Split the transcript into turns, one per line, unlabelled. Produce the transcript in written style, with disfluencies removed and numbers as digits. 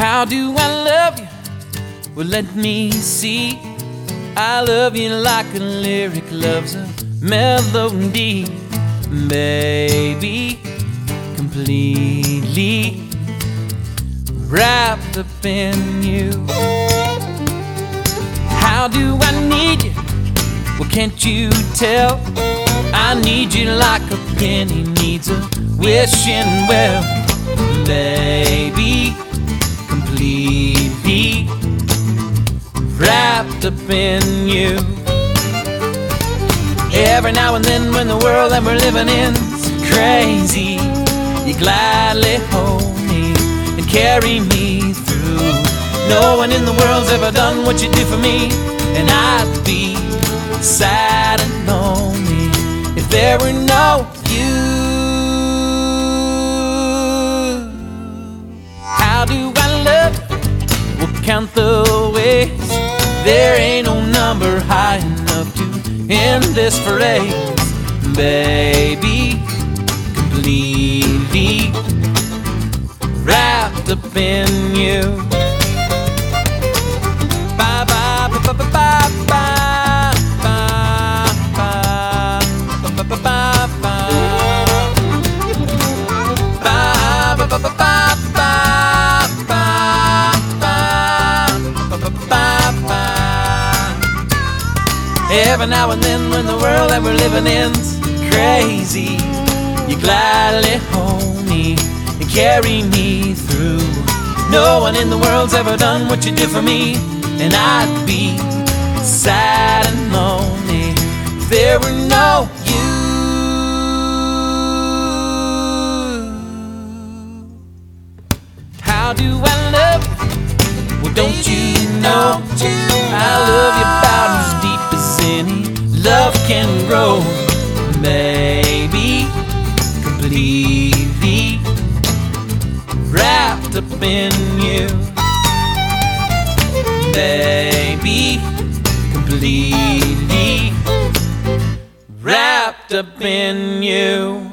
How do I love you? Well, let me see. I love you like a lyric loves a melody, baby, completely wrapped up in you. How do I need you? Well, can't you tell? I need you like a penny needs a wishing well, baby, completely wrapped up in you. Every now and then when the world that we're living in's crazy, you gladly hold me and carry me through. No one in the world's ever done what you do for me, and I'd be sad and lonely if there were no you. How do I love you? We'll count the ways. There ain't no number high enough to end this phrase, baby, completely wrapped up in you. Ba ba ba ba ba ba ba ba ba ba ba ba. Every now and then when the world that we're living in's crazy, you gladly hold me and carry me through. No one in the world's ever done what you did for me, and I'd be sad and lonely if there were no you. How do I love you? Well, don't you know I love you about as deep as any love can grow, baby, completely wrapped up in you, baby, completely wrapped up in you.